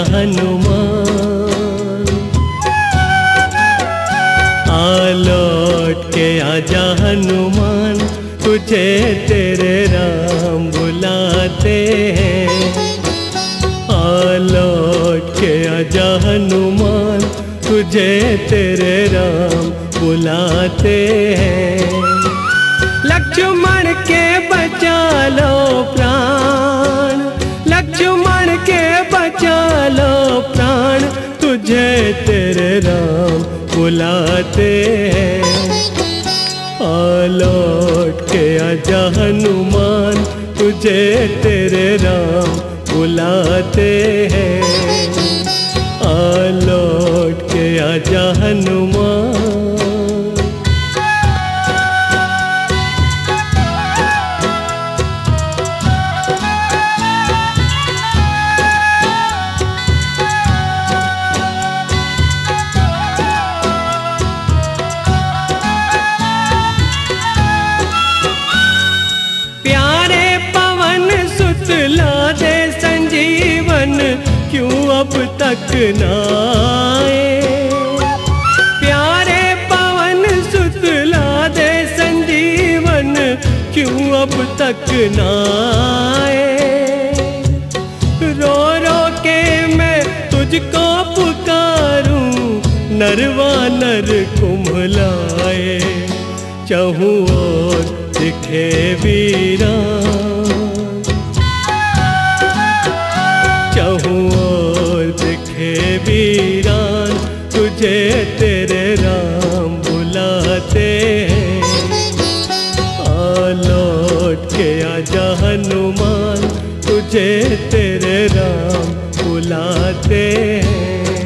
हनुमान, आ लौट के आजा हनुमान, तुझे तेरे राम बुलाते हैं। आ लौट के आजा हनुमान, तुझे तेरे राम बुलाते हैं। लक्ष्मण के बचा लो प्राण, लक्ष्मण के बचा लो प्राण, तुझे तेरे राम बुलाते हैं। आ लौट के आजा हनुमान, तुझे तेरे राम बुलाते हैं। आ लौट के आजा हनुमान। दे संजीवन, क्यों अब तक नाए। प्यारे पवन सुतला दे संजीवन, क्यों अब तक नाए। रो रो के मैं तुझको पुकारूं, नरवा नर कुम्हलाए। चहूं और दिखे वीरान, चहूं और दिखे वीरान, तुझे तेरे राम बुलाते हैं। आ लौट के आजा हनुमान, तुझे तेरे राम बुलाते हैं।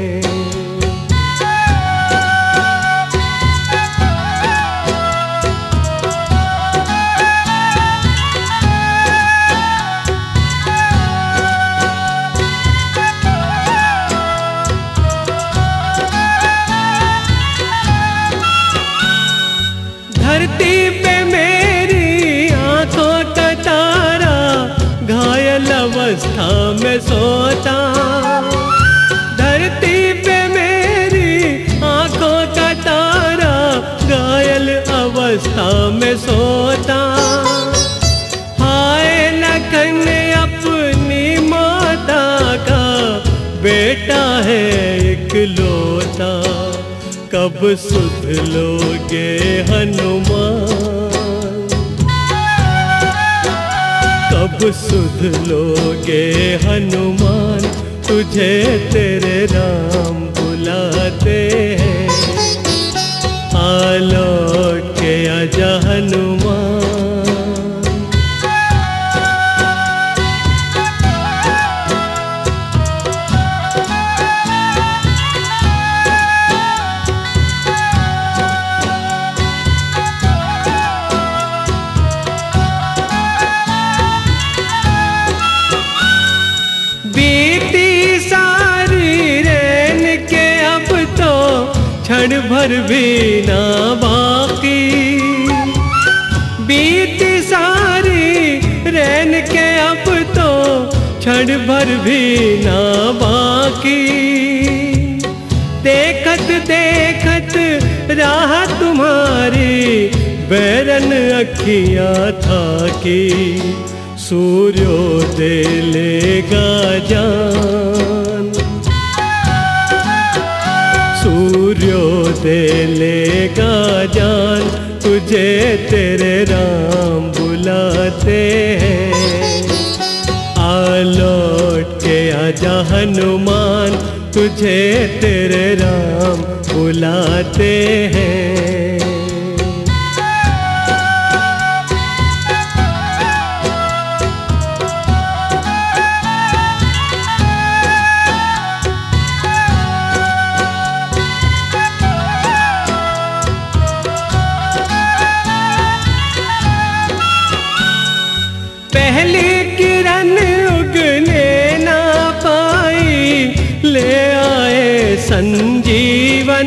धरती पे मेरी आंखों का तारा, घायल अवस्था में सोता। धरती पे मेरी आंखों का तारा, घायल अवस्था में सोता। हाय लखन अपनी माता का बेटा है इकलौता, कब सुध लोगे हनुमान, कब सुध लोगे हनुमान, तुझे तेरे राम बुलाते हैं। आ लौट के आजा हनुमान। क्षण भर भी ना बाकी, बीती सारी रैन के अब तो क्षण भर भी ना बाकी। देखत देखत राह तुम्हारी, बैरन अखियाँ था की। सूर्योदय लेगा जान, सूर्योदय लेगा जान, तुझे तेरे राम बुलाते हैं। आ लौट के आजा हनुमान, तुझे तेरे राम बुलाते हैं। पहली किरण उगने ना पाई, ले आए संजीवन।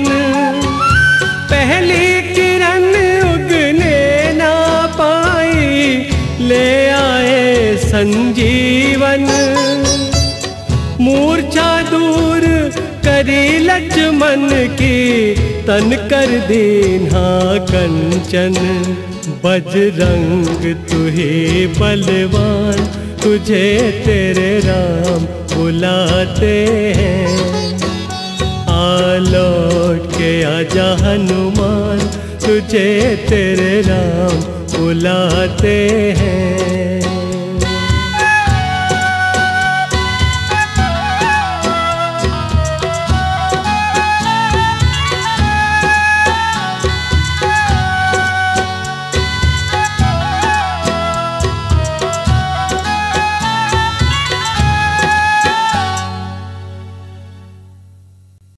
पहली किरण उगने ना पाई, ले आए संजीवन। मूर्छा दूर करी लक्ष्मण की तन कर दीन्हा कंचन। बजरंग तू ही बलवान, तुझे तेरे राम बुलाते हैं। आ लौट के आजा हनुमान, तुझे तेरे राम बुलाते हैं।